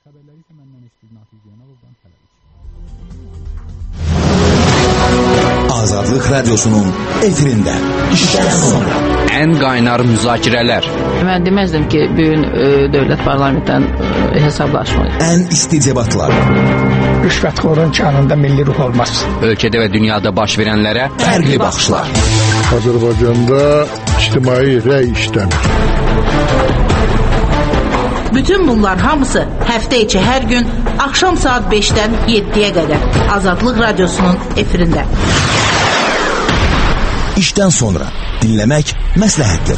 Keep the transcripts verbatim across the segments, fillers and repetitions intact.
Xəbərləri isə məndən eşitdik Nafiq Zeynəlovdan Tələbiç. Azadlıq Radyosu'nun efirində işdən sonra ən qaynar müzakirələr. Mən deməzdim ki, bugün e, dövlət parlamentdən e, hesablaşmır. Ən isti debatlar. Rüşvətxorun kanında milli ruh olmaz. Ölkədə və dünyada baş verənlərə Fərqli baxışlar. Azərbaycanda ictimai rəy işləmir. Bütün bunlar hamısı həftə içi hər gün axşam saat beşdən yeddiyə qədər Azadlıq Radyosu'nun efirində. İşdən sonra dinləmək məsləhətdir.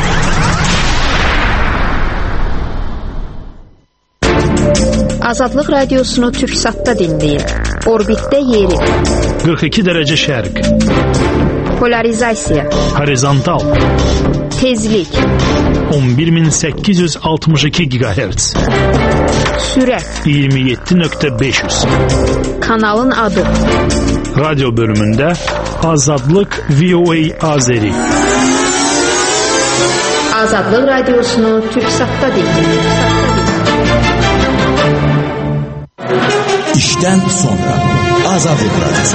Azadlıq Radiosunu Türksat'ta dinləyin. Orbitdə yeri. qırx iki dərəcə şərq. Polarizasiya. Horizontal. Tezlik. on bir min səkkiz yüz altmış iki gigahertz. Sürət. iyirmi yeddi nöqtə beş yüz. Kanalın adı. Radyo bölümündə Azadlıq V O A Azeri. Azadlıq Radiosunu Türksat'ta dinləyin. İşdən sonra Azadlıq Radyosu.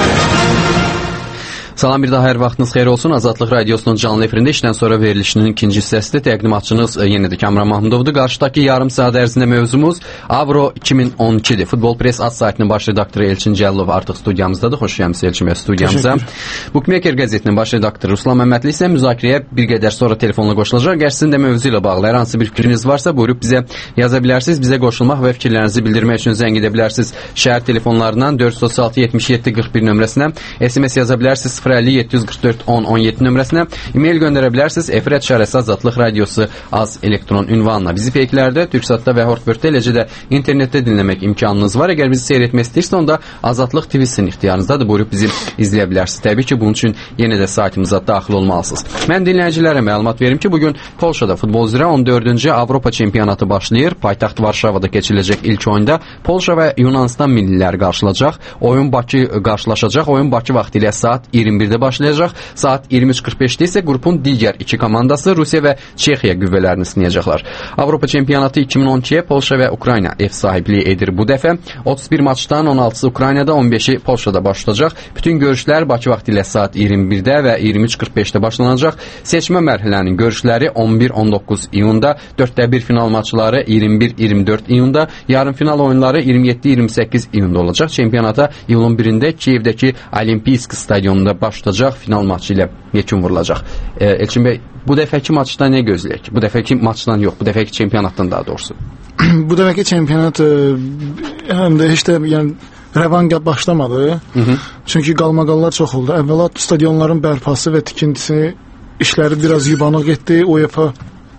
Salam, bir daha hər vaxtınız xeyir olsun. Azadlıq Radiosu'nun canlı efirində işdən sonra verilişinin ikinci hissəsidir. Təqdimatçınız yenə də Kamran Mahmudovdur. Qarşıdakı yarım saat ərzində mövzumuz Avro iki min on ikidir. Futbol Press ad saytının baş redaktoru Elçin Cəllov artıq studiyamızdadır. Xoş gəlmisiniz Elçin bəy studiyamıza. Bookmaker qəzetinin baş redaktoru Ruslan Məmmədli isə müzakirəyə bir qədər sonra telefonla qoşulacaq. Əgər sizin də mövzu ilə bağlı hər hansı bir fikriniz varsa, buyurub bizə yaza bilərsiniz. Bizə qoşulmaq və fikirlərinizi bildirmək üçün zəng edə bilərsiniz. Şəhər telefonlarından dörd yüz otuz altı yetmiş yeddi qırx bir nömrəsinə, S M S yaza bilərsiniz sıfır əlli yeddi yüz qırx dörd on on yeddi nömrəsinə, e-mail göndərə bilərsiniz efirət şərəsi Azadlıq Radiosu az elektron ünvanına. Bizi feyiklərdə, Türksatda və Hortbörtdə, eləcə də internetdə dinləmək imkanınız var. Əgər bizi seyr etmək istəyirsə, onda Azadlıq T V-sinin ixtiyarınızdadır. Buyurub bizi izləyə bilərsiniz. Təbii ki, bunun üçün yenə də saytımıza daxil olmalısınız. Mən dinləyicilərə məlumat verim ki, bugün Polşada futbol üzrə on dördüncü Avropa çempionatı başlayır. Paytaxt Varşavada keçiriləcək ilk oyunda Polşa və Yunanistan milliləri qarşılaşacaq. Oyun Bakı qarşılaşacaq. Oyun Bakı vaxtı ilə saat iyirmi birdə başlayacaq. Saat iyirmi üç qırx beşdə isə qrupun digər iki komandası Rusiya və Çexiya qüvvələrini sınayacaqlar. Avropa çempionatı iki min on ikiyə Polşa və Ukrayna ev sahibliyi edir bu dəfə. otuz bir maçdan on altısı Ukraynada, on beşi Polşada başlayacaq. Bütün görüşlər Bakı vaxtı ilə saat iyirmi birdə və iyirmi üç qırx beşdə başlanacaq. Seçmə mərhələnin görüşləri on bir on doqquz iyunda, dörddə bir final maçları iyirmi bir iyirmi dörd iyunda, yarım final oyunları iyirmi yeddi iyirmi səkkiz iyunda olacaq. Çempionata iyulun birində Kiyevdəki Olimpisk stadionunda başlayacaq. Final maçı ilə yekun vurulacaq. E, Elçin bəy, bu dəfəki maçdan nə gözləyək? Bu dəfəki maçdan yox, bu dəfəki çempionatdan daha doğrusu. Bu dəfəki çempionat həm də heç də yəni rəvan başlamadı. Hı -hı. Çünki qalmaqallar çox oldu. Əvvəla stadionların bərpası və tikintisi işləri biraz yubanıq getdi. UEFA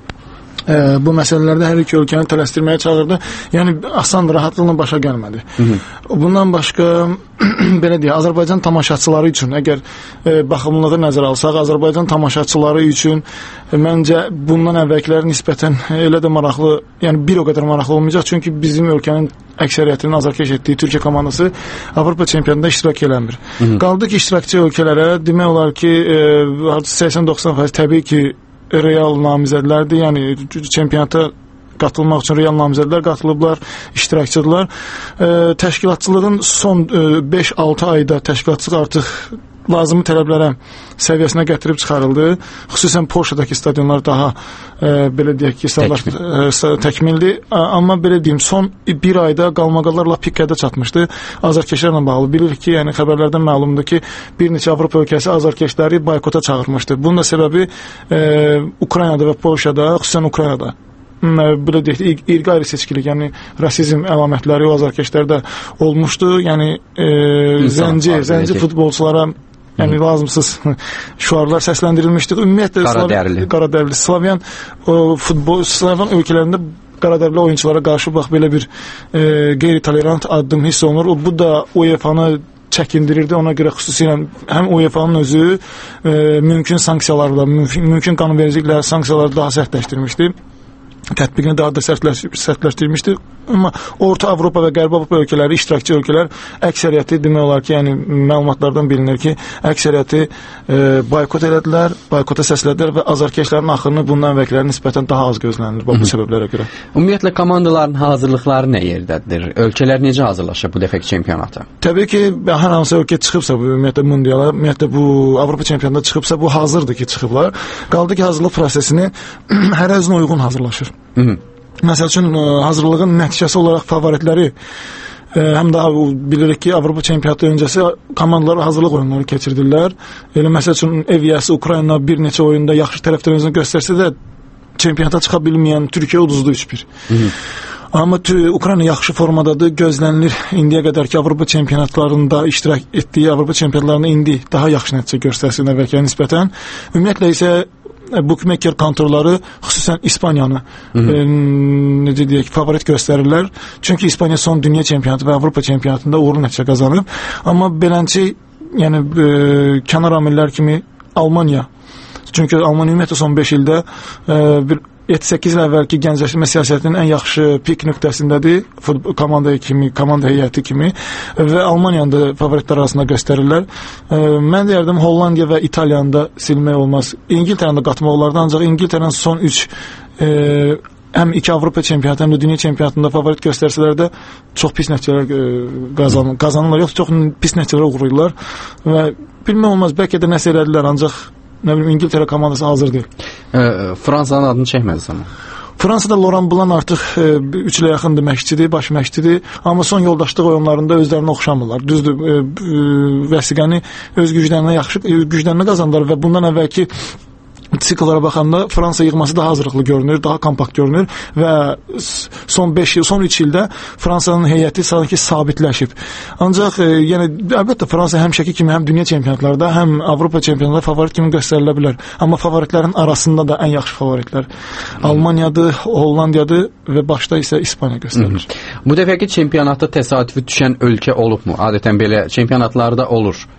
Ee, bu məsələlərdə hər iki ölkəni tələsdirməyə çağırdı. Yəni asan, rahatlıqla başa gəlmədi. Hı -hı. Bundan başqa belə deyək, Azərbaycan tamaşaçıları üçün əgər e, baxımlılığı nəzərə alsaq, Azərbaycan tamaşaçıları üçün e, məncə bundan əvvəlkiləri nisbətən elə də maraqlı, yəni bir o qədər maraqlı olmayacaq. Çünki bizim ölkənin əksəriyyətinin azarkeş etdiyi Türkiyə komandası Avropa çempionatında iştirak eləmir. Hı -hı. Qaldı ki, iştirakçı ölkələrə demək olar ki, e, səksən doxsan faiz təbii ki, real namizədlərdir. Yəni çempionata qatılmaq üçün real namizədlər qatılıblar, iştirakçıdırlar. E, təşkilatçılığın son e, beş altı ayda təşkilatçılıq artıq lazımi tələblərə səviyyəsinə gətirib çıxarıldı. Xüsusən Polşadakı stadionlar daha e, belə deyək ki, Təkmil. e, təkmildir. Amma belə deyim, son bir ayda qalmaqallarla pikədə çatmışdı. Azarkeşlərlə bağlı. Bilirik ki, yəni xəbərlərdən məlumdur ki, bir neçə Avropa ölkəsi azarkeşləri boykota çağırmışdı. Bunun da səbəbi e, Ukraynada və Polşada, xüsusən Ukraynada belə deyək, irqi ayrı seçkilik, yəni rasizm əlamətləri o azarkeşlərdə olmuşdu. Yəni e, zənci, zənci futbolçulara yəni lazımsız şüarlar səsləndirilmişdi. Ümumiyyətlə Qaradərli, Qaradərli, Slavyan o, futbol, Slavyan ölkələrində Qaradərli oyunculara qarşı bax belə bir e, qeyri-tolerant addım hiss olunur. O, bu da UEFA-nı çəkindirirdi. Ona görə xüsusilə həm UEFA-nın özü e, mümkün sanksiyalarla, mümkün, mümkün qanunvericiliklə sanksiyaları daha sərtləşdirmişdi. tətbiqini daha da sərtləş, sərtləşdirmişdi. Amma Orta Avropa və Qərbi Avropa ölkələri, iştirakçı ölkələr əksəriyyəti demək olar ki, yəni məlumatlardan bilinir ki, əksəriyyəti e, boykot elədilər, boykota səslədilər və azarkeşlərin axırını bundan əvvəlkilərə nisbətən daha az gözlənilir bu, bu səbəblərə görə. Ümumiyyətlə komandaların hazırlıqları nə yerdədir? Ölkələr necə hazırlaşır bu dəfəki çempionata? Təbii ki, hər hansı ölkə çıxıbsa bu ümumiyyətlə mundiala, ümumiyyətlə bu Avropa çempionatında çıxıbsa bu hazırdır ki, çıxıblar. Qaldı ki, hazırlıq prosesini hər əzinə uyğun hazırlaşır. Hı -hı. Məsəl üçün hazırlığın nəticəsi olaraq favoritləri e, həm də bilirik ki, Avropa çempionatı öncəsi komandalar hazırlıq oyunları keçirdirlər. Elə məsəl üçün Evyəsi Ukrayna bir neçə oyunda yaxşı tərəflərini göstərsə də çempionata çıxa bilməyən Türkiyə uduzdu üç bir. Amma Ukrayna yaxşı formadadır, gözlənilir. İndiyə qədər ki, Avropa çempionatlarında iştirak etdiyi Avropa çempionatlarında indi daha yaxşı nəticə göstərsin əvvəlkiyə nisbətən. Ümumiyyətlə isə bookmaker kontorları xüsusən İspaniyanı e, necə deyək, favorit göstərirlər. Çünki İspaniya son dünya çempionatı və Avropa çempionatında uğurlu nəticə qazanıb. Amma belənçi, yəni e, kənar amillər kimi Almaniya. Çünki Almaniya ümumiyyətlə son beş ildə e, bir yeddi səkkiz il əvvəlki gəncləşmə siyasətinin ən yaxşı pik nöqtəsindədir, futbol komanda kimi, komanda heyəti kimi və Almaniyanı da favoritlər arasında göstərirlər. E, mən deyərdim Hollandiya və İtaliyanı da silmək olmaz. İngiltərəni də qatmaq olardı, ancaq İngiltərənin son üç e, həm iki Avropa çempionatı, həm də dünya çempionatında favorit göstərsələr də çox pis nəticələr e, qazanır, qazanırlar, yox, çox pis nəticələr uğrayırlar və bilmək olmaz, bəlkə də nəsə elədilər, ancaq nə bilim, İngiltərə komandası hazır deyil. E, Fransanın adını çəkmədi amma. Fransada Laurent Blanc artıq üç ilə yaxındır məşqçidir, baş məşqçidir, amma son yoldaşlıq oyunlarında özlərini oxşamırlar. Düzdür, e, e, vəsiqəni öz güclərinə yaxşı güclərinə qazandılar və bundan əvvəlki sikllara baxanda Fransa yığması daha hazırlıqlı görünür, daha kompakt görünür və son beş il, son üç ildə Fransanın heyəti sanki sabitləşib. Ancaq e, yəni əlbəttə Fransa həmişəki kimi həm dünya çempionatlarda, həm Avropa çempionatında favorit kimi göstərilə bilər. Amma favoritlərin arasında da ən yaxşı favoritlər Almaniyadır, Hollandiyadır və başda isə İspaniya göstərilir. Bu dəfəki çempionatda təsadüfi düşən ölkə olubmu? Adətən belə çempionatlarda olur.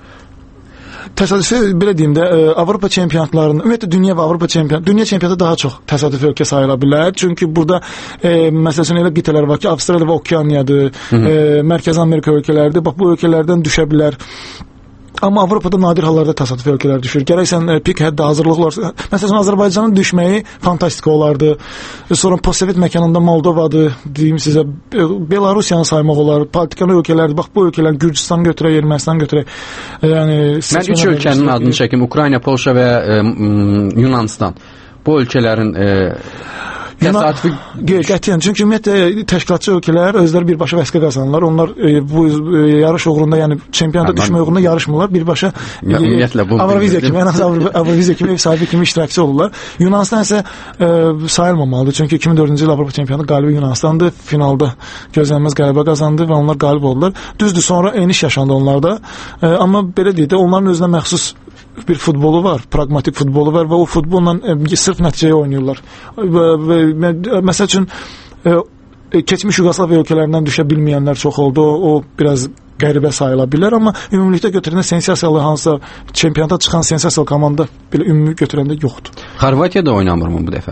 Təsadüfi belə deyim də, Avropa çempionatlarında, ümumiyyətlə dünya və Avropa çempionatı, dünya çempionatı daha çox təsadüfi ölkə sayıla bilər. Çünki burada e, məsələn elə qitələr var ki, Avstraliya və Okeaniyadır, e, Mərkəzi Amerika ölkələridir. Bax bu ölkələrdən düşə bilər. Amma Avropada nadir hallarda təsadüfi ölkələr düşür. Gərəksən e, pik həddə hazırlıq olarsa, məsələn Azərbaycanın düşməyi fantastik olardı. E, sonra postsovet məkanında Moldovadır, deyim sizə, e, Belarusiyanı saymaq olar, Baltikan ölkələrdir. Bax bu ölkələr Gürcüstan götürək, Ermənistan götürək. E, yəni mən üç ölkənin adını çəkim: Ukrayna, Polşa və e, Yunanistan. Bu ölkələrin e, təsadüfi qətiyyən, çünki ümumiyyətlə təşkilatçı ölkələr özləri birbaşa vəsiqə qazanırlar. Onlar e, bu e, yarış uğrunda, yəni çempionata düşmə uğrunda yarışmırlar. Birbaşa ümumiyyətlə bu Avroviziya kimi, ən az Avroviziya kimi ev sahibi kimi iştirakçı olurlar. Yunanistan isə e, sayılmamalıdır. Çünki iki min dördüncü il Avropa çempionatı qalibi Yunanistandır. Finalda gözlənilməz qələbə qazandı və onlar qalib oldular. Düzdür, sonra eniş yaşandı onlarda. E, amma belə deyək də, onların özünə məxsus bir futbolu var, pragmatik futbolu var və o futbolla e, sırf nəticəyə oynayırlar. Və, və, məsəl üçün e, keçmiş Yugoslaviya ölkələrindən düşə bilməyənlər çox oldu. O, o biraz qəribə sayıla bilər, amma ümumilikdə götürəndə sensasiyalı hansısa çempionata çıxan sensasiyalı komanda belə ümumi götürəndə yoxdur. Xorvatiyada oynamır mı bu dəfə?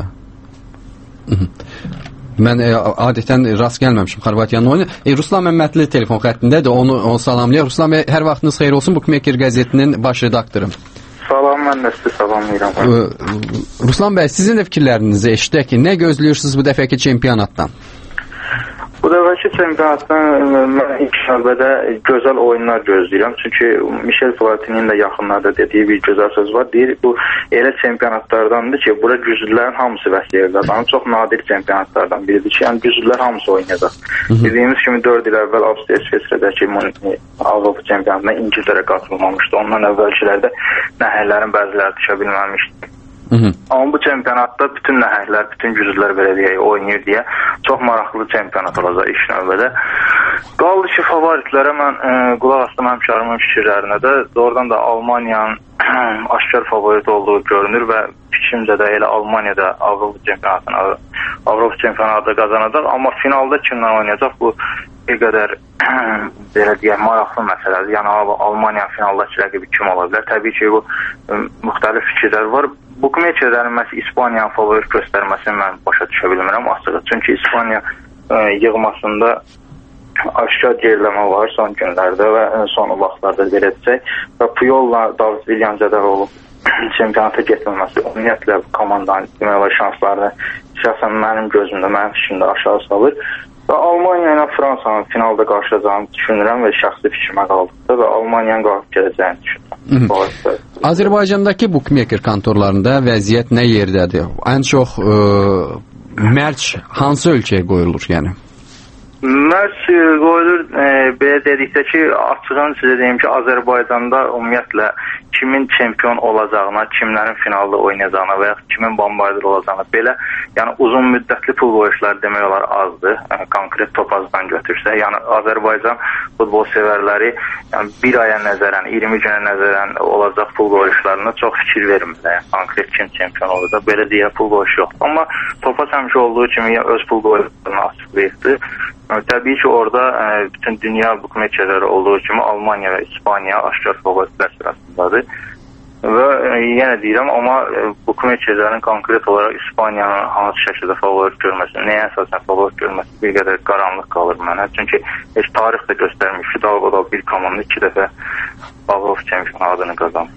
Mən e, adətən rast gəlməmişim Xorvatiyanın oyunu. E, Ruslan Məmmədli telefon xəttindədir. Onu, onu salamlayaq. Ruslan bəy, hər vaxtınız xeyir olsun. Bookmaker qəzetinin baş redaktoru. Salam, mən də sizi salamlayıram. E, Ruslan bəy, sizin də fikirlərinizi eşitək ki, nə gözləyirsiniz bu dəfəki çempionatdan? Bu dəfəki çempionatdan mən ilk növbədə gözəl oyunlar gözləyirəm. Çünki Michel Platini'nin də yaxınlarda dediyi bir gözəl söz var. Deyir, bu elə çempionatlardandır ki, bura güclülərin hamısı vəsilə qazanır. Çox nadir çempionatlardan biridir ki, yəni güclülər hamısı oynayacaq. Dediyimiz kimi dörd il əvvəl Avstriya İsveçrədəki Avropa çempionatına İngiltərə qatılmamışdı. Ondan əvvəlkilərdə nəhərlərin bəziləri düşə bilməmişdi. Hı -hı. Amma bu çempionatda bütün nəhərlər, bütün güclülər belə deyək oynayır deyə çox maraqlı çempionat olacaq ilk növbədə. Qaldı ki, favoritlərə mən e, qulaq astım həmkarımın fikirlərinə də. Doğrudan da Almaniyanın aşkar favorit olduğu görünür və fikrimcə də elə Almaniyada Avropa çempionatını Avropa çempionatı qazanacaq. Amma finalda kimlə oynayacaq, bu bir qədər belə deyək maraqlı məsələdir. Yəni Almaniya finaldakı rəqibi kim ola bilər? Təbii ki, bu müxtəlif fikirlər var. bukmeçerlərin məhz İspaniyanın favorit göstərməsini mən başa düşə bilmirəm açığı. Çünki İspaniya ə, yığmasında aşağı geriləmə var son günlərdə və son vaxtlarda belə desək. Və Puyolla David Willian zədər olub çempionata getməməsi ümumiyyətlə komandanın demək olar şanslarını şəxsən mənim gözümdə, mənim fikrimdə aşağı salır. Və Almaniya ilə Fransanın finalda qarşılayacağını düşünürəm və şəxsi fikrimə qaldıqda və Almaniyanın qalib gələcəyini düşünürəm. Azərbaycandakı bookmaker kontorlarında vəziyyət nə yerdədir? Ən çox ə, mərc hansı ölkəyə qoyulur yəni? Mərc qoyulur, e, belə dedikdə ki, açığın sizə deyim ki, Azərbaycanda ümumiyyətlə kimin çempion olacağına, kimlərin finalda oynayacağına və ya kimin bombardır olacağına belə, yəni uzun müddətli pul qoyuşları demək olar azdır. Yəni, konkret topazdan götürsə, yəni Azərbaycan futbol sevərləri yəni, bir aya nəzərən, iyirmi günə nəzərən olacaq pul qoyuşlarına çox fikir vermirlər. Yəni, konkret kim çempion olacaq, belə deyə pul qoyuş yoxdur. Amma topaz həmişə olduğu kimi yəni, öz pul qoyuşlarını açıqlayırdı. Təbii ki, orada ə, bütün dünya bukmeçerləri olduğu kimi Almaniya və İspaniya aşkar favoritlər sırasındadır. Və ə, yenə deyirəm, amma bukmeçerlərin konkret olaraq İspaniyanın hansı şəkildə favorit görməsi, nəyə əsasən favorit görməsi bir qədər qaranlıq qalır mənə. Çünki heç tarix də göstərmiş ki, Dalqoda bir komanda iki dəfə Avropa çempionu adını qazanır.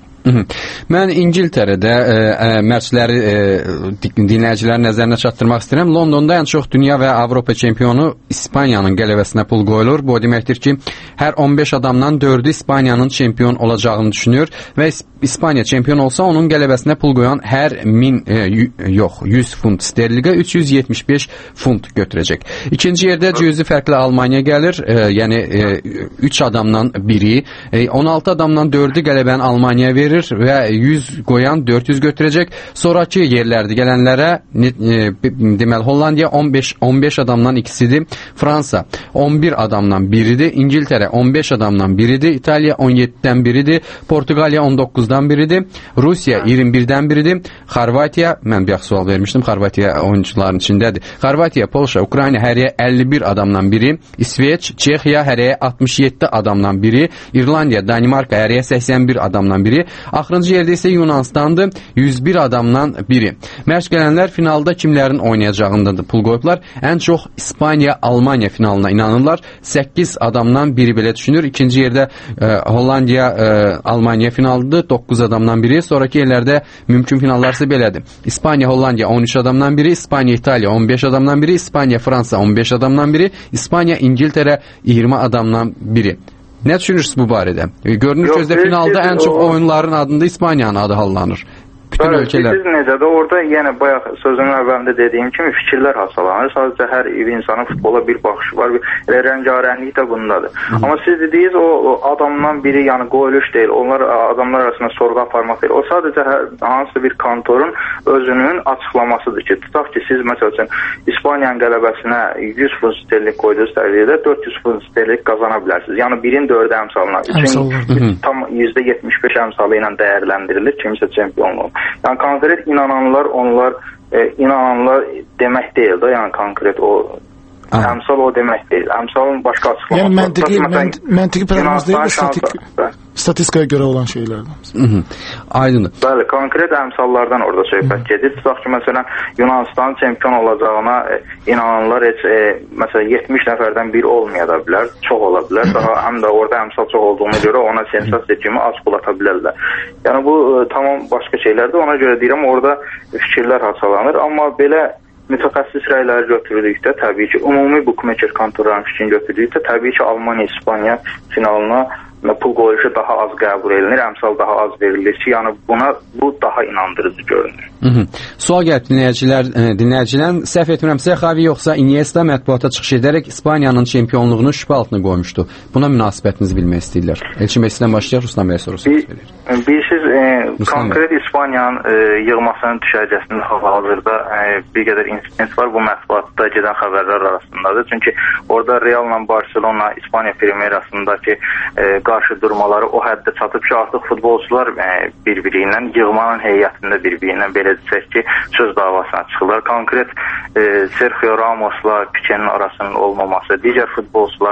Mən İngiltərədə ə, ə, mərcləri ə, dinləyicilərin nəzərinə çatdırmaq istəyirəm. Londonda ən çox dünya və Avropa çempionu İspaniyanın qələbəsinə pul qoyulur. Bu deməkdir ki, hər on beş adamdan dördü İspaniyanın çempion olacağını düşünür və İspaniya çempion olsa onun qələbəsinə pul qoyan hər min ə, yox, yüz funt sterlinqə üç yüz yetmiş beş funt götürəcək. İkinci yerdə cüzi fərqlə Almaniya gəlir. Ə, yəni ə, üç adamdan biri, ə, on altı adamdan dördü qələbəni Almaniya verir və yüz qoyan dörd yüz götürəcək. Sonraki yerlərdə gələnlərə e, deməli Hollandiya on beş on beş adamdan ikisidir. Fransa on bir adamdan biridir. İngiltərə on beş adamdan biridir. İtaliya on yeddidən biridir. Portuqaliya on doqquzdan biridir. Rusiya iyirmi birdən biridir. Xorvatiya, mən bir sual vermişdim. Xorvatiya oyuncuların içindədir. Xorvatiya, Polşa, Ukrayna hərəyə əlli bir adamdan biri. İsveç, Çexiya hərəyə altmış yeddi adamdan biri. İrlandiya, Danimarka hərəyə səksən bir adamdan biri. Axırıncı yerdə isə Yunanistandır, yüz bir adamdan biri. Mərc gələnlər finalda kimlərin oynayacağında da pul qoyublar. Ən çox İspaniya-Almaniya finalına inanırlar. səkkiz adamdan biri belə düşünür. İkinci yerdə e, Hollandiya-Almaniya finalıdır, doqquz adamdan biri. Sonraki yerlərdə mümkün finallar isə belədir. İspaniya-Hollandiya on üç adamdan biri, İspaniya-İtaliya on beş adamdan biri, İspaniya-Fransa on beş adamdan biri, İspaniya-İngiltərə iyirmi adamdan biri. Nə düşünürsünüz bu barədə? Görünür ki, özdə finalda ən çox oyunların adında İspaniyanın adı hallanır. Bütün ölkələr. Siz necədir? Orada yenə bayaq sözümün əvvəlində dediyim kimi fikirlər hasalanır. Sadəcə hər insanın futbola bir baxışı var. Elə rəngarənglik də bundadır. Hı -hı. Amma siz dediyiniz o, o adamdan biri yəni qoyuluş deyil. Onlar adamlar arasında sorğu aparmaq deyil. O sadəcə hər, hansısa bir kontorun özünün açıqlamasıdır ki, tutaq ki, siz məsəl üçün İspaniyanın qələbəsinə yüz funt sterling qoyduğunuz təqdirdə dörd yüz funt sterling qazana bilərsiniz. Yəni birin dördü əmsalına. Üçün tam yüzdə yetmiş beş əmsalı ilə dəyərləndirilir kimsə çempionluq. Yəni konkret inananlar, onlar e, inananlar demək deyil də, yəni konkret o Aha. əmsal o demək deyil. Əmsalın başqa açıqlaması. Yəni məntiqi, mənt məntiqi proqnoz deyil, statik, statistikaya görə olan şeylərdir. Aydındır. Bəli, konkret əmsallardan orada söhbət gedir. Tutaq ki, məsələn, Yunanistan çempion olacağına e, inananlar heç e, məsələn yetmiş nəfərdən biri olmaya da bilər, çox ola bilər. Daha həm də orada əmsal çox olduğuna görə ona sensasiya kimi az pul ata bilərlər. Yəni bu e, tamam başqa şeylərdir. Ona görə deyirəm, orada fikirlər hasalanır. Amma belə mütəxəssis rəyləri götürülükdə təbii ki, ümumi bookmaker kontorlarının fikrini götürülükdə təbii ki, Almaniya-İspaniya finalına pul qoyuluşu daha az qəbul edilir, əmsal daha az verilir ki, yəni buna bu daha inandırıcı görünür. Hı -hı. Sual gəlib dinləyicilər, dinləyicilər səhv etmirəmsə Xavi yoxsa Iniesta mətbuata çıxış edərək İspaniyanın çempionluğunu şübhə altına qoymuşdu. Buna münasibətinizi bilmək istəyirlər. Elçin bəy sizdən başlayaq, Ruslan bəyə soruşaq. Bilirsiniz, e, konkret İspaniyanın e, yığmasının düşərgəsində hal-hazırda e, bir qədər insident var. Bu mətbuatda gedən xəbərlər arasındadır. Çünki orada Real'la Barcelona İspaniya Primerasındakı e, qarşı durmaları o həddə çatıb ki, artıq futbolçular e, bir-biri ilə yığmanın heyətində bir-biri ilə belə desək ki, söz davasına çıxırlar. Konkret e, Sergio Ramos'la Pique'nin arasının olmaması, digər futbolçularımız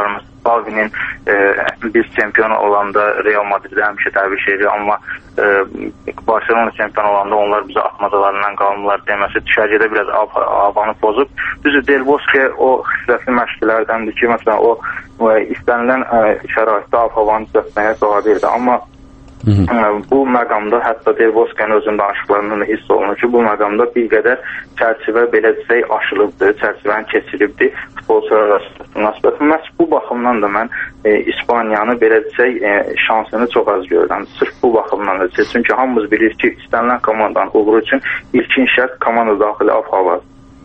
Xavinin e, biz çempion olanda Real Madrid həmişə təbrik edir, amma e, Barcelona çempion olanda onlar bizə atmacalarından qalmırlar deməsi düşərgədə biraz havanı pozub. Düzdür, Del Bosque o xüsusiyyətli məşqçilərdəndir ki, məsələn o e, istənilən e, şəraitdə havanı düzəltməyə qadirdir, amma Hı -hı. bu məqamda hətta Del Bosque'nin özünün danışıqlarından da hiss olunur ki, bu məqamda bir qədər çərçivə belə desək aşılıbdır, çərçivəni keçiribdir futbolçular arasında münasibət. Məhz bu baxımdan da mən e, İspaniyanı belə desək e, şansını çox az görürəm. Sırf bu baxımdan da. Çünki hamımız bilir ki, istənilən komandanın uğuru üçün ilkin şərt komanda daxili av-havadır.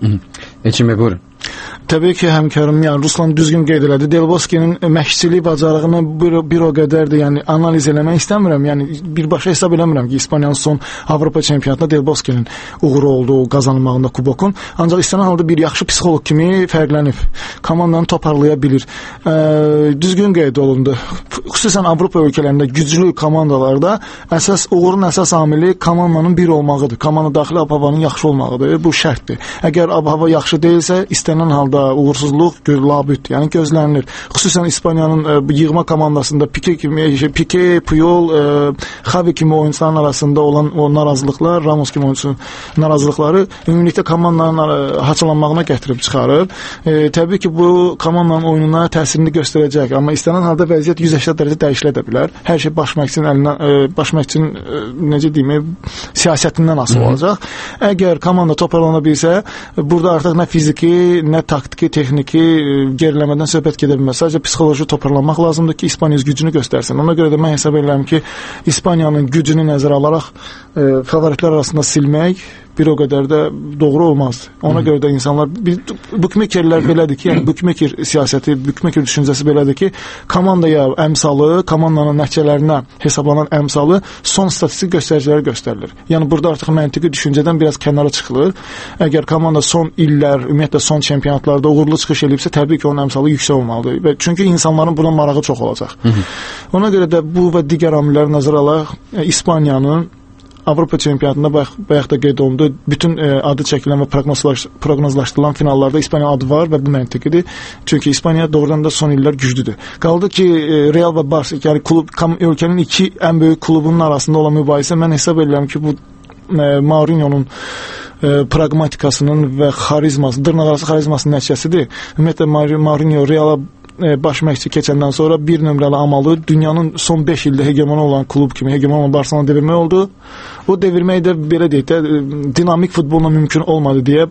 Eçimə buyurun. Təbii ki, həmkarım, yəni Ruslan düzgün qeyd elədi. Del Bosque'nin məşqçilik bacarığını bir, bir o qədər də yəni analiz eləmək istəmirəm. Yəni birbaşa hesab eləmirəm ki, İspaniyanın son Avropa çempionatında Del Bosque'nin uğuru oldu qazanmağında kubokun. Ancaq istənilən halda bir yaxşı psixoloq kimi fərqlənib. Komandanı toparlaya bilir. E, düzgün qeyd olundu. Xüsusən Avropa ölkələrində güclü komandalarda əsas uğurun əsas amili komandanın bir olmağıdır. Komanda daxili ab-havanın yaxşı olmağıdır. Bu şərtdir. Əgər ab-hava yaxşı deyilsə, istənilən halda uğursuzluq labüd, yəni gözlənilir. Xüsusən İspaniyanın e, yığma komandasında Pique kimi, Pique, Puyol, e, Xavi kimi oyuncuların arasında olan o narazılıqlar, Ramos kimi oyuncuların narazılıqları ümumilikdə komandanın e, haçalanmağına gətirib çıxarır. E, təbii ki, bu komandanın oyununa təsirini göstərəcək, amma istənilən halda vəziyyət yüz səksən dərəcə dəyişilə də bilər. Hər şey baş məşqçinin əlindən, e, baş məşqçinin e, necə deyim, siyasətindən asılı olacaq. Əgər komanda toparlana bilsə, burada artıq nə fiziki, nə taktiki, texniki geriləmədən söhbət gedə bilməz. Sadəcə psixoloji toparlanmaq lazımdır ki, İspaniya gücünü göstərsin. Ona görə də mən hesab edirəm ki, İspaniyanın gücünü nəzərə alaraq e, favoritlər arasında silmək bir o qədər də doğru olmaz. Ona Hı. görə də insanlar, bukmekerlər belədir ki, yəni bukmeker siyasəti, bukmeker düşüncəsi belədir ki, komandaya əmsalı, komandanın nəticələrinə hesablanan əmsalı son statistik göstəriciləri göstərilir. Yəni burada artıq məntiqi düşüncədən biraz kənara çıxılır. Əgər komanda son illər, ümumiyyətlə son çempionatlarda uğurlu çıxış edibsə, təbii ki, onun əmsalı yüksək olmalıdır. Və çünki insanların buna marağı çox olacaq. Hı -hı. Ona görə də bu və digər amilləri nəzərə alaraq e, İspaniyanın Avropa çempionatında bayaq da qeyd olundu. Bütün e, adı çəkilən və proqnozlaş, proqnozlaşdırılan finallarda İspaniya adı var və bu məntiqidir. Çünki İspaniya doğrudan da son illər güclüdür. Qaldı ki, e, Real və Barça, yəni klub, ölkənin iki ən böyük klubunun arasında olan mübahisə, mən hesab edirəm ki, bu e, Mourinho'nun e, pragmatikasının və xarizması, dırnaqarası xarizmasının nəticəsidir. Ümumiyyətlə Mourinho Real'a baş məşqçi keçəndən sonra bir nömrəli amalı dünyanın son beş ildə hegemon olan klub kimi hegemon olan Barcelona devirmək oldu. O devirmək də belə deyək də dinamik futbolla mümkün olmadı deyə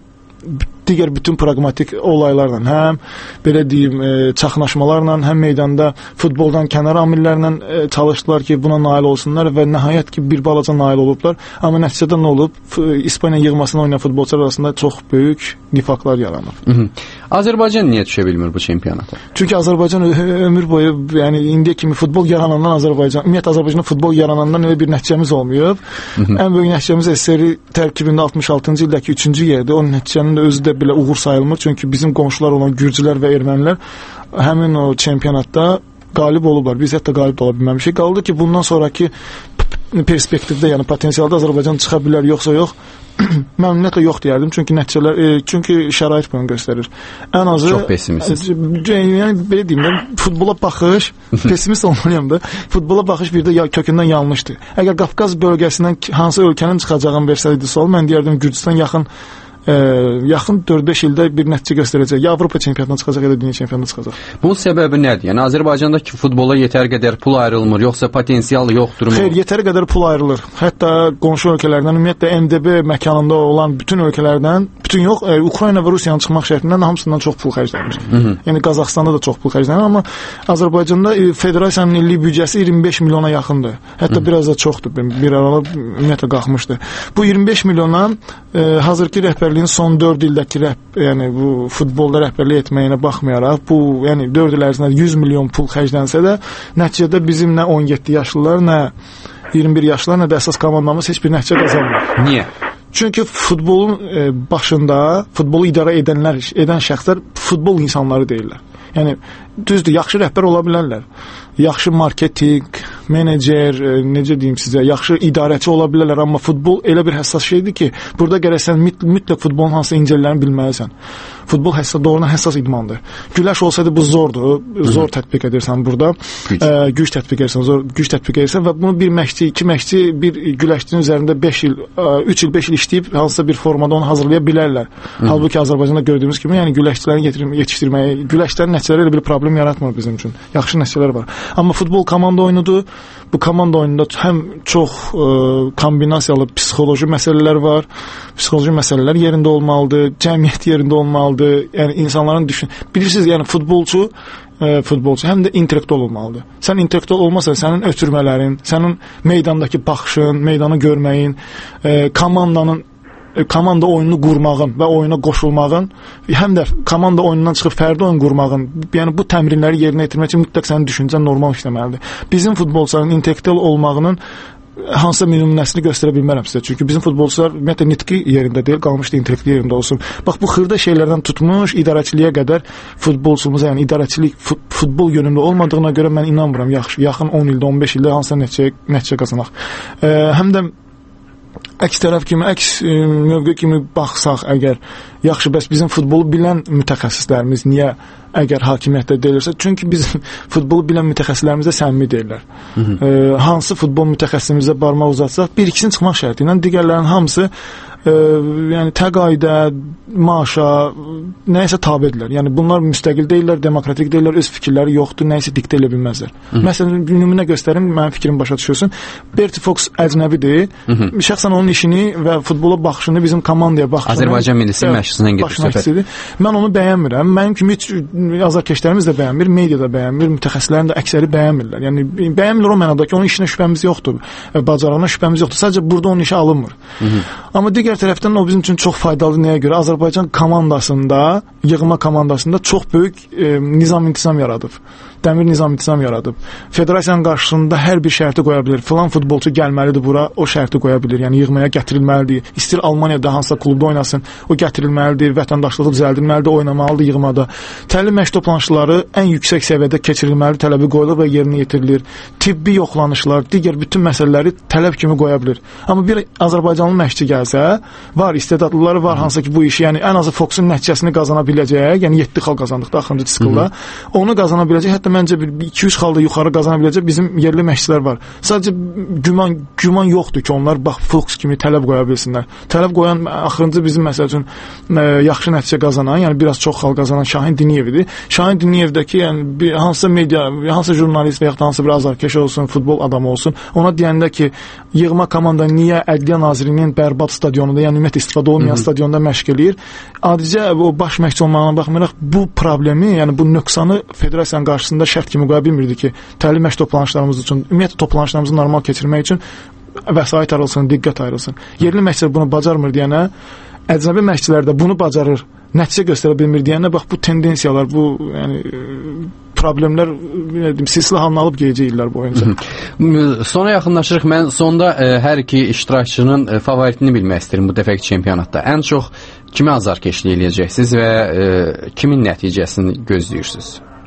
digər bütün pragmatik olaylarla, həm belə deyim, e, çaxnaşmalarla, həm meydanda futboldan kənar amillərlə e, çalışdılar ki, buna nail olsunlar və nəhayət ki, bir balaca nail olublar. Amma nəticədə nə olub? İspaniya yığmasında oynayan futbolçular arasında çox böyük nifaqlar yaranıb. Hı -hı. Azərbaycan niyə düşə bilmir bu çempionata? Çünki Azərbaycan ömür boyu, yəni indiyə kimi futbol yaranandan Azərbaycan, ümumiyyətlə Azərbaycanın futbol yaranandan elə bir nəticəmiz olmayıb. Hı -hı. Ən böyük nəticəmiz S S R tərkibində altmış altıncı ildəki üçüncü yerdir. O nəticənin də özü də belə uğur sayılmır. Çünki bizim qonşular olan Gürcülər və Ermənilər həmin o çempionatda qalib olublar. Biz hətta qalib də ola bilməmişik. Qaldı ki, bundan sonraki perspektivdə, yəni potensialda Azərbaycan çıxa bilər, yoxsa yox. Mən ümumiyyətlə yox deyərdim. Çünki nəticələr, e, çünki şərait bunu göstərir. Ən azı çox pessimist. Yəni belə deyim də, futbola baxış, pessimist olmalıyam da. Futbola baxış bir də ya, kökündən yanlışdır. Əgər Qafqaz bölgəsindən hansı ölkənin çıxacağını versəydi sual, mən deyərdim Gürcüstan yaxın Ə, yaxın dörd beş ildə bir nəticə göstərəcək. Ya Avropa çempionatına çıxacaq, ya da dünya çempionatına çıxacaq. Bunun səbəbi nədir? Yəni Azərbaycandakı futbola yetər qədər pul ayrılmır, yoxsa potensial yoxdurmu? Xeyr, yetər qədər pul ayrılır. Hətta qonşu ölkələrdən, ümumiyyətlə M D B məkanında olan bütün ölkələrdən, bütün yox, ə, Ukrayna və Rusiyanın çıxmaq şərtindən hamısından çox pul xərclənir. Yəni Qazaxstanda da çox pul xərclənir, amma Azərbaycanda ə, federasiyanın illik büdcəsi iyirmi beş milyona yaxındır. Hətta Hı -hı. biraz da çoxdur. Bir aralar ümumiyyətlə qalxmışdı. Bu iyirmi beş milyona ə, hazırki rəhbər son dörd ildəki rəh, yəni bu futbolda rəhbərlik etməyinə baxmayaraq, bu yəni dörd il ərzində yüz milyon pul xərclənsə də, nəticədə bizim nə on yeddi yaşlılar, nə iyirmi bir yaşlılar, nə də əsas komandamız heç bir nəticə qazanmır. Niyə? Çünki futbolun e, başında futbolu idarə edənlər, edən şəxslər futbol insanları deyirlər. Yəni düzdür, yaxşı rəhbər ola bilərlər. Yaxşı marketinq, menecer, e, necə deyim sizə, yaxşı idarəçi ola bilərlər, amma futbol elə bir həssas şeydir ki, burada gərək sən müt mütləq futbolun hansı incəliklərini bilməlisən. Futbol həssas, doğrudan həssas idmandır. Güləş olsaydı bu zordur. Zor Hı-hı. tətbiq edirsən burada. Güc. Ə, güc tətbiq edirsən, zor güc tətbiq edirsən və bunu bir məşqçi, iki məşqçi bir güləşçinin üzərində beş il, üç il, beş il işləyib hansısa bir formada onu hazırlaya bilərlər. Hı-hı. Halbuki Azərbaycanda gördüyümüz kimi, yəni güləşçilərin yetişdirməyə, güləşlərin nəticələri elə bir problem yaratmır bizim üçün. Yaxşı nəticələr var. Amma futbol komanda oyunudur. Bu komanda oyununda həm çox ə, kombinasiyalı psixoloji məsələlər var. Psixoloji məsələlər yerində olmalıdır, cəmiyyət yerində olmalıdır. Yəni insanların düşün. Bilirsiniz, yəni futbolçu e, futbolçu həm də intellektual olmalıdır. Sən intellektual olmasan, sənin ötürmələrin, sənin meydandakı baxışın, meydanı görməyin, e, komandanın e, komanda oyununu qurmağın və oyuna qoşulmağın, həm də komanda oyunundan çıxıb fərdi oyun qurmağın, yəni bu təmrinləri yerinə yetirmək üçün mütləq sənin düşüncən normal işləməlidir. Bizim futbolçuların intellektual olmağının hansısa nümunəsini göstərə bilmərəm sizə. Çünki bizim futbolçular ümumiyyətlə nitqi yerində deyil, qalmışdı intellekti yerində olsun. Bax, bu xırda şeylərdən tutmuş idarəçiliyə qədər futbolçumuza, yəni idarəçilik fut futbol yönümlü olmadığına görə mən inanmıram yaxşı, yaxın on ildə, on beş ildə hansısa nəticə, nəticə qazanaq. E, həm də əks tərəf kimi, əks e, mövqe kimi baxsaq əgər, yaxşı, bəs bizim futbolu bilən mütəxəssislərimiz niyə əgər hakimiyyətdə deyilirsə? Çünki bizim futbolu bilən mütəxəssislərimizə səmimi deyirlər. Hı -hı. E, hansı futbol mütəxəssisimizə barmaq uzatsaq, bir ikisinin çıxmaq şərti ilə digərlərinin hamısı e, yəni təqaüdə, maaşa, nəyəsə tabedirlər. Yəni bunlar müstəqil deyirlər, demokratik deyirlər, öz fikirləri yoxdur, nəyəsə diktə elə bilməzlər. Hı -hı. Məsələn, nümunə göstərim, mənim fikrim başa düşürsün. Bertie Fox əcnəbidir. Hı -hı. Şəxsən onun işini və futbola baxışını bizim komandaya baxışını Azərbaycan millisi məşqçisindən gedir söhbət. Mən onu bəyənmirəm. Mənim kimi heç azarkeşlərimiz də bəyənmir, media da bəyənmir, mütəxəssislərin də əksəri bəyənmirlər. Yəni bəyənmirlər o mənada ki, onun işinə şübhəmiz yoxdur, bacarığına şübhəmiz yoxdur. Sadəcə burada onun işi alınmır. Hı -hı. Amma digər tərəfdən o bizim üçün çox faydalı nəyə görə? Azərbaycan komandasında, yığma komandasında çox böyük e, nizam-intizam yaradıb. Dəmir nizam-intizam yaradıb. Federasiyanın qarşısında hər bir şərti qoya bilir. Filan futbolçu gəlməlidir bura, o şərti qoya bilir. Yəni yığmaya gətirilməlidir. İstir Almaniyada hansısa klubda oynasın, o gətirilməlidir, vətəndaşlığı düzəldilməlidir, oynamalıdır yığmada. Təlim məşq toplanışları ən yüksək səviyyədə keçirilməli tələbi qoyulur və yerinə yetirilir. Tibbi yoxlanışlar, digər bütün məsələləri tələb kimi qoya bilir. Amma bir Azərbaycanlı məşqçi gəlsə, var istedadlıları var, hansı ki bu işi, yəni ən azı Foxun nəticəsini qazana biləcək, yəni yeddi xal qazandıqda axırıncı siklda, onu qazana biləcək, hətta məncə bir iki üç xalda yuxarı qazana biləcək bizim yerli məşqçilər var. Sadəcə güman güman yoxdur ki, onlar bax Fox kimi tələb qoya bilsinlər. Tələb qoyan axırıncı bizim məsəl üçün ə, yaxşı nəticə qazanan, yəni biraz çox xal qazanan Şahin Diniyev idi. Şahin Diniyevdəki yəni bir hansısa media, hansısa jurnalist və ya hansısa bir azarkeş olsun, futbol adamı olsun, ona deyəndə ki, yığma komanda niyə Ədliyyə Nazirliyinin bərbad stadionunda, yəni ümumiyyətlə istifadə olmayan Hı -hı. stadionda məşq eləyir? Adicə o baş məşqçi olmağına baxmayaraq bu problemi, yəni bu nöqsanı federasiyanın qarşısında şərt kimi qoya bilmirdi ki, təlim məşq toplanışlarımız üçün, ümumiyyətlə toplanışlarımızı normal keçirmək üçün vəsait ayrılsın, diqqət ayrılsın. Yerli məşqçilər bunu bacarmır deyənə, əcnəbi məşqçilər də bunu bacarır, nəticə göstərə bilmir deyənə, bax bu tendensiyalar, bu yəni problemlər, deyim, silsilə halını alıb gələcək illər boyunca. Sona yaxınlaşırıq. Mən sonda ə, hər iki iştirakçının ə, favoritini bilmək istəyirəm bu dəfəki çempionatda. Ən çox kimi azarkeşlik eləyəcəksiniz və ə, kimin nəticəsini gözləyirsiniz?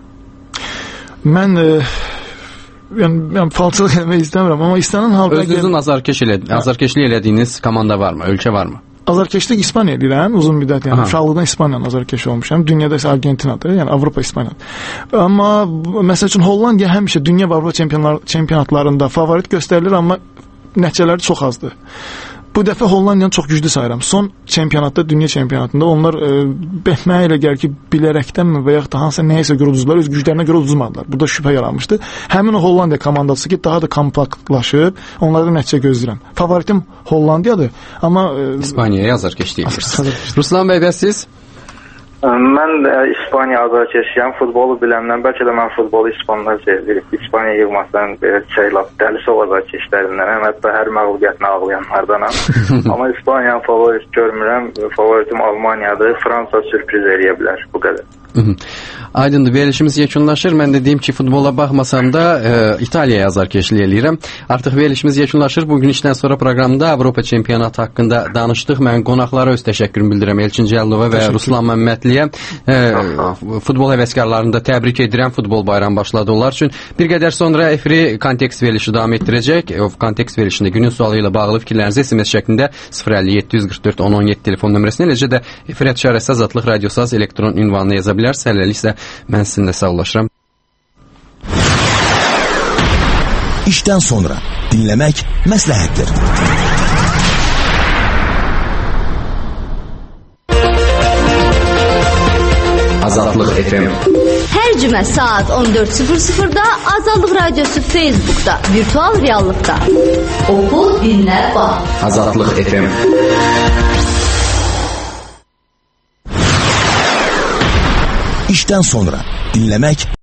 Mən ə, yəni, yəni falçılıq eləmək istəmirəm, amma istənilən halda... Özünüzün gəl... azarkeş eləd azarkeşlik elədiyiniz komanda varmı, ölkə varmı? Azarkeşlik İspaniya eləyirəm, uzun müddət, yəni uşaqlıqdan İspaniyanın azarkeşi olmuşam. Dünyada isə Argentinadır, yəni Avropa İspaniya. Amma məsəl üçün Hollandiya həmişə dünya və Avropa çempionlar çempionatlarında favorit göstərilir, amma nəticələri çox azdır. Bu dəfə Hollandiyanı çox güclü sayıram. Son çempionatda, dünya çempionatında onlar e, mənə elə gəlir ki, bilərəkdənmi və yaxud da hansısa nəyəsə görə uduzdular, öz güclərinə görə uduzmadılar. Burada şübhə yaranmışdı. Həmin o Hollandiya komandası ki, daha da kompaktlaşıb, onlardan nəticə gözləyirəm. Favoritim Hollandiyadır, amma... E, İspaniyaya yazarkeş deyirsiniz. Ruslan bəy, bəs siz? Mən də İspaniya azarkeşiyəm. Futbolu biləmdən, bəlkə də mən futbolu İspanlar sevdirir. İspaniya yığmasının belə çəylab, dəlisov azarkeşlərindən, hətta hər məğlubiyyətinə ağlayanlardanam. Amma İspaniyanın favorit görmürəm. Favoritim Almaniyadır. Fransa sürpriz eləyə bilər. Bu qədər. Aydındır, verilişimiz yekunlaşır. Mən də deyim ki, futbola baxmasam da e, İtaliyaya azarkeşlik eləyirəm. Artıq verilişimiz yekunlaşır. Bugün işdən sonra proqramda Avropa çempionatı haqqında danışdıq. Mən qonaqlara öz təşəkkürümü bildirəm. Elçin Cəllova və Ruslan Məmmədliyə. E, futbol həvəskarlarını da təbrik edirəm. Futbol bayramı başladı onlar üçün. Bir qədər sonra efiri kontekst verilişi davam etdirəcək. O kontekst verilişində günün sualı ilə bağlı fikirlərinizi S M S şəklində sıfır əlli yeddi yüz qırx dörd on on yeddi telefon nömrəsinə, eləcə də efirə düşərəsə Azadlıq Radiosaz elektron ünvanına yaza bilərsiniz. Hələlik isə mən sizinlə sağlaşıram. İşdən sonra dinləmək məsləhətdir. Azadlıq F M. Hər cümə saat on dörd sıfır sıfırda Azadlıq Radiosu Facebook'da, virtual reallıqda. Oku, dinlə, bax. Azadlıq F M. İşdən sonra dinləmək